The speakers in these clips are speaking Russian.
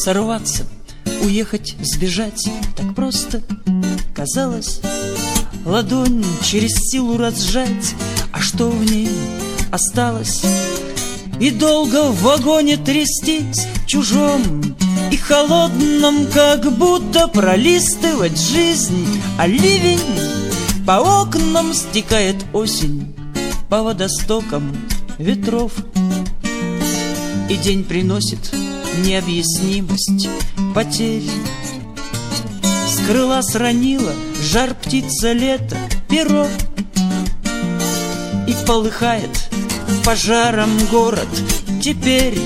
Сорваться, уехать, сбежать так просто казалось. Ладонь через силу разжать, а что в ней осталось? И долго в вагоне трястись, чужом и холодном, как будто пролистывать жизнь. А ливень по окнам стекает осень, по водостокам ветров. И день приносит необъяснимость потерь. С крыла сранила жар птица лета перо, и полыхает пожаром город теперь.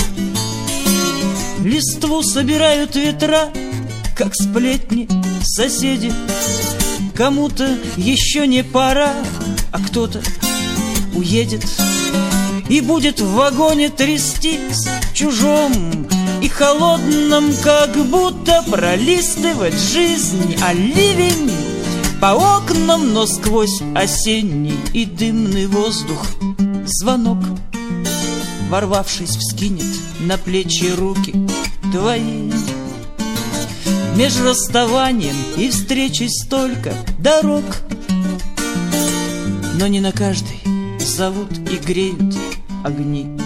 Листву собирают ветра, как сплетни соседи. Кому-то еще не пора, а кто-то уедет и будет в вагоне трястись, чужом и холодном, как будто пролистывать жизнь. А ливень по окнам, но сквозь осенний и дымный воздух звонок, ворвавшись, вскинет на плечи руки твои. Меж расставанием и встречей столько дорог, но не на каждой зовут и греют огни.